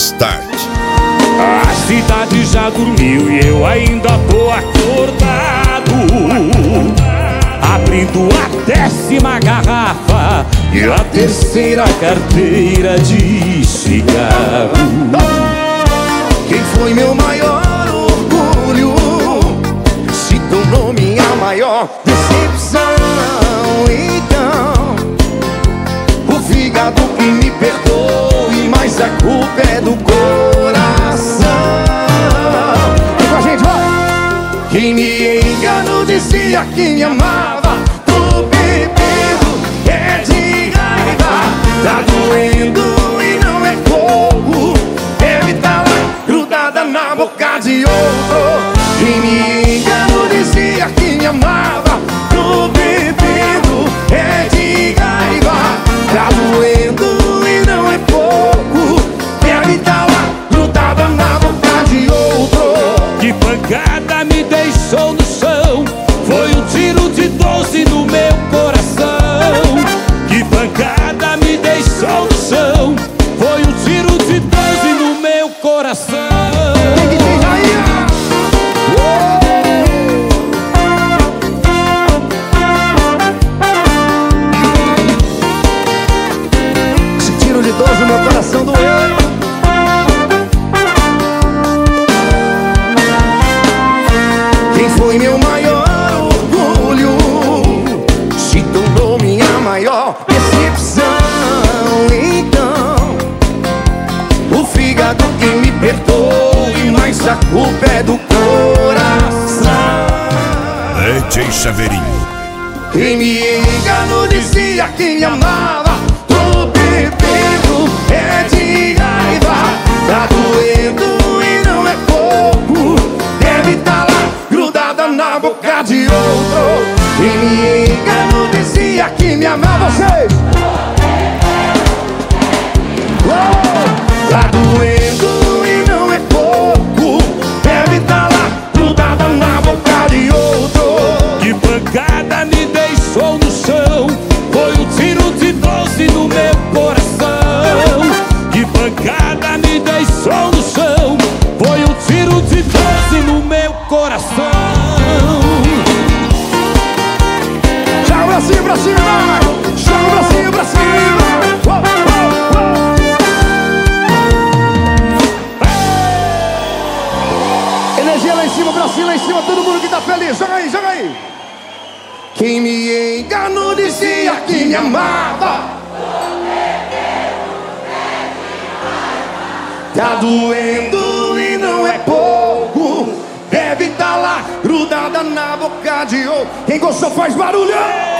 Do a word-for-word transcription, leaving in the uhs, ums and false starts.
Start. A cidade já dormiu e eu ainda tô acordado, abrindo a décima garrafa e a terceira carteira de cigarro. Quem foi meu maior orgulho se tornou minha maior decepção. Então, o fígado que me perdoe, mas a culpa é do coração. Vem com a gente, vai! Quem me enganou dizia que me amava. Tô bebendo, é de raiva. Tá doendo e não é pouco. Deve tá lá grudada na boca de outro. Quem me enganou dizia que me amava. Tô bebendo, é de raiva. Tá doendo e não é pouco. Deve tá lá grudada na boca de outro. Que pancada me deixou no chão, foi um tiro de doze no meu coração. Que pancada me deixou no chão, foi um tiro de doze no meu coração. Tem que ter aí, esse tiro de doze no meu coração doeu. Quem foi meu maior orgulho se tornou minha maior decepção. Então, o fígado que me perdoe, mas a culpa é do coração. D J Chaveirinho. Quem me enganou dizia que me amava. Tô bebendo, é de raiva. Tá doendo e não é pouco. Deve tá lá grudada na boca de outro. Quem me enganou dizia que me amava. Vocês! Oh! Tá doendo e não é pouco. Deve tá lá grudada na boca de outro. Que pancada me deixou no chão, foi um tiro de doze no meu coração. Que pancada me deixou no chão, foi um tiro de doze no meu coração. Joga pra cima, pra cima! Joga pra cima, pra cima! Oh, oh, oh. Energia lá em cima, pra cima, lá em cima, todo mundo que tá feliz. Joga aí, joga aí! Quem me enganou dizia que me amava. Tá doendo e não é pouco. Deve tá lá grudada na boca de outro. Quem gostou faz barulho!